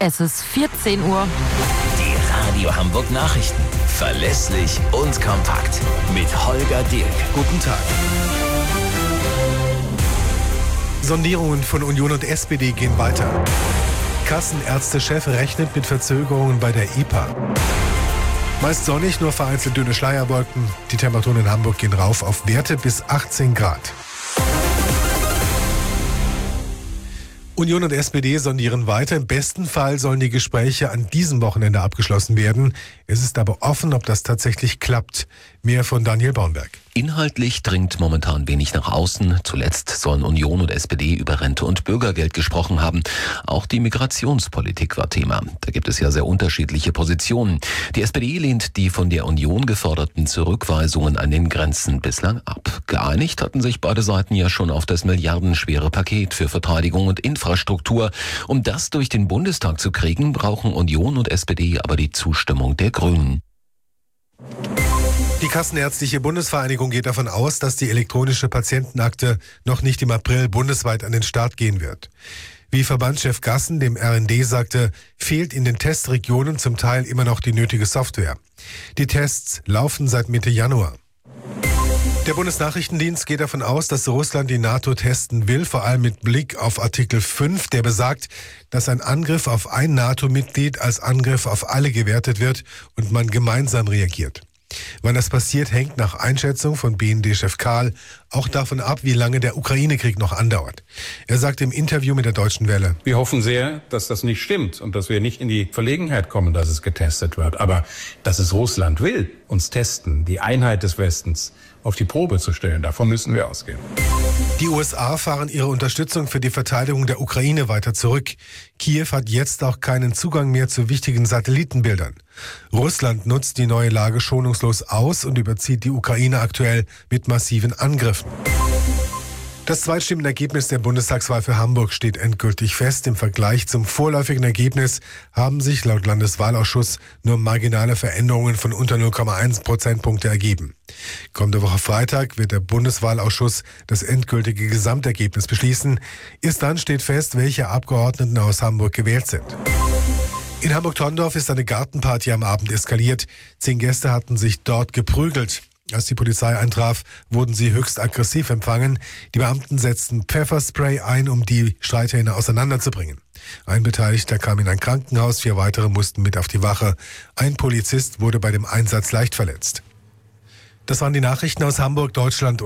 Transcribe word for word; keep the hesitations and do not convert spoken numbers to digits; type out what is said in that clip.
Es ist vierzehn Uhr. Die Radio Hamburg Nachrichten. Verlässlich und kompakt. Mit Holger Dirk. Guten Tag. Sondierungen von Union und S P D gehen weiter. Kassenärztechef rechnet mit Verzögerungen bei der I P A. Meist sonnig, nur vereinzelt dünne Schleierwolken. Die Temperaturen in Hamburg gehen rauf auf Werte bis achtzehn Grad. Union und S P D sondieren weiter. Im besten Fall sollen die Gespräche an diesem Wochenende abgeschlossen werden. Es ist aber offen, ob das tatsächlich klappt. Mehr von Daniel Baunberg. Inhaltlich dringt momentan wenig nach außen. Zuletzt sollen Union und S P D über Rente und Bürgergeld gesprochen haben. Auch die Migrationspolitik war Thema. Da gibt es ja sehr unterschiedliche Positionen. Die S P D lehnt die von der Union geforderten Zurückweisungen an den Grenzen bislang ab. Geeinigt hatten sich beide Seiten ja schon auf das milliardenschwere Paket für Verteidigung und Infrastruktur. Um das durch den Bundestag zu kriegen, brauchen Union und S P D aber die Zustimmung der Grünen. Die Kassenärztliche Bundesvereinigung geht davon aus, dass die elektronische Patientenakte noch nicht im April bundesweit an den Start gehen wird. Wie Verbandschef Gassen dem R N D sagte, fehlt in den Testregionen zum Teil immer noch die nötige Software. Die Tests laufen seit Mitte Januar. Der Bundesnachrichtendienst geht davon aus, dass Russland die NATO testen will, vor allem mit Blick auf Artikel fünf, der besagt, dass ein Angriff auf ein NATO-Mitglied als Angriff auf alle gewertet wird und man gemeinsam reagiert. Wann das passiert, hängt nach Einschätzung von B N D-Chef Karl auch davon ab, wie lange der Ukraine-Krieg noch andauert. Er sagte im Interview mit der Deutschen Welle: Wir hoffen sehr, dass das nicht stimmt und dass wir nicht in die Verlegenheit kommen, dass es getestet wird. Aber dass es Russland will, uns testen, die Einheit des Westens auf die Probe zu stellen, davon müssen wir ausgehen. Die U S A fahren ihre Unterstützung für die Verteidigung der Ukraine weiter zurück. Kiew hat jetzt auch keinen Zugang mehr zu wichtigen Satellitenbildern. Russland nutzt die neue Lage schonungslos aus und überzieht die Ukraine aktuell mit massiven Angriffen. Das Zweitstimmenergebnis der Bundestagswahl für Hamburg steht endgültig fest. Im Vergleich zum vorläufigen Ergebnis haben sich laut Landeswahlausschuss nur marginale Veränderungen von unter null Komma eins Prozentpunkte ergeben. Kommende Woche Freitag wird der Bundeswahlausschuss das endgültige Gesamtergebnis beschließen. Erst dann steht fest, welche Abgeordneten aus Hamburg gewählt sind. In Hamburg-Tondorf ist eine Gartenparty am Abend eskaliert. Zehn Gäste hatten sich dort geprügelt. Als die Polizei eintraf, wurden sie höchst aggressiv empfangen. Die Beamten setzten Pfefferspray ein, um die Streithähne auseinanderzubringen. Ein Beteiligter kam in ein Krankenhaus, vier weitere mussten mit auf die Wache. Ein Polizist wurde bei dem Einsatz leicht verletzt. Das waren die Nachrichten aus Hamburg, Deutschland